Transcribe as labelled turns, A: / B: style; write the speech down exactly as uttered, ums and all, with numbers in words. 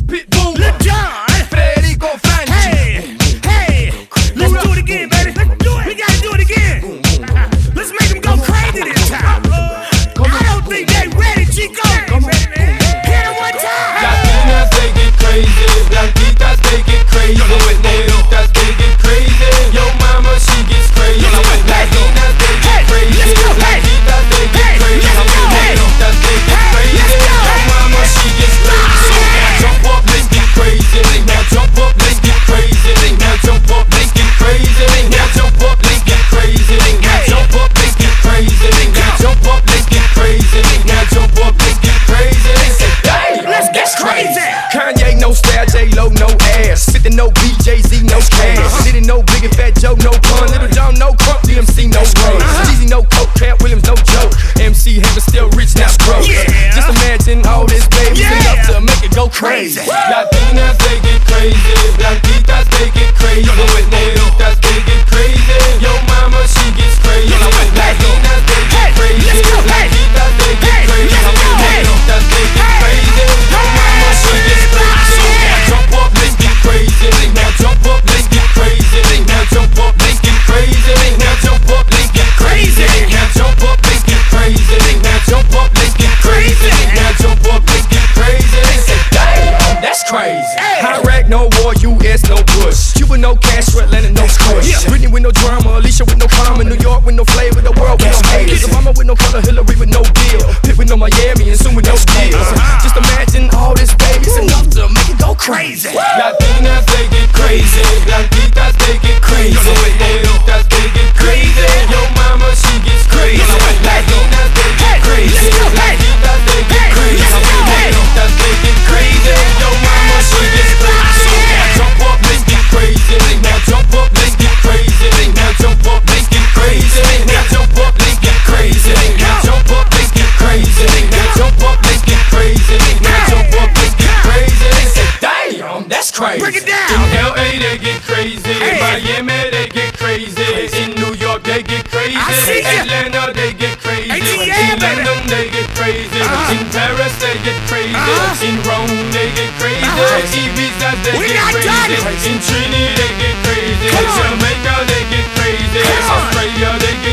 A: Pitbull,
B: Lil Jon,
A: Federico Franchi.
B: hey, hey, let's do it again, baby. Let's do it. We gotta do it again. Let's make them go crazy this time. I don't think they ready, Chico. Hit them one time.
A: Latinas, they get crazy. Blanquitas, they get crazy. Negritas, they get crazy. Yo mama, she gets crazy. Latinas, they get crazy. Blanquitas, they get crazy. Negritas, they get crazy. Yo mama, she gets crazy. Now jump up, let's get crazy. Now jump up, let's get crazy. Now jump up, let's get crazy. Now jump up, let's get crazy. Now jump up, let's get crazy. Now jump up, let's get crazy. Now jump up, let's get crazy. Hey,
B: Let's get crazy.
A: Kanye, no style, J-Lo, no ass. fifty, no B, Jay-Z, no cash. Diddy, no Big and Fat Joe, no pun. Little John, no crump, D M C, no run. Jeezy, no coke, Cat Williams, no joke. M C Hammer still rich, not broke.
B: Yeah.
A: Just imagine all this, baby,
B: Yeah.
A: enough to make it go crazy.
B: Crazy.
A: Latinas, they get crazy. Blanquitas, they get crazy. Negritas, they get crazy. Yo mama, she gets crazy. Latinas, they get crazy. Blanquitas, they get crazy. Negritas, they get crazy. Yo mama, she gets crazy. Now jump up, let's get crazy. Now jump up, let's get crazy. Now jump up, let's get crazy. Now jump up, let's get crazy. Now jump up, let's get crazy. Now jump up, let's get crazy. Now jump up, let's get crazy. Damn, that's crazy. Iraq, no war, U S, no Bush. Cuba, no Castro, Atlanta, no Kush. Britney with no drama, Alicia with no karma, New York with no flavor, the world with no haters. Obama with no color, Hillary with no deal, Pitt with no Miami, and soon with no deals. Just imagine all this, baby, it's enough to make it go crazy. Latinas, they get crazy. Blanquitas, they get crazy. Negritas, they get crazy. Yo mama, she gets crazy. Latinas, they get crazy. Blanquitas, they get crazy. Negritas, they get crazy. Yo mama, she gets crazy. Now jump up, let's get crazy. Now jump up, let's get crazy. Now jump up, let's get crazy. Now jump up, let's get crazy. Now jump up, let's get crazy. Now jump up, let's get crazy. Now jump up, let's get crazy. Damn, that's crazy.
B: Break it down.
A: In L A they get crazy.
B: Hey.
A: Miami they get crazy. In New York they get crazy.
B: I see ya.
A: Atlanta they get crazy.
B: A T L,
A: In
B: baby.
A: London they get crazy.
B: Uh-huh.
A: In Paris they get crazy.
B: Uh-huh.
A: In Rome they get crazy.
B: Uh-huh.
A: Ibiza they
B: We
A: get
B: not done.
A: crazy. In Trinidad they get crazy.
B: Come on.
A: Jamaica they get crazy.
B: Come on.
A: Australia they get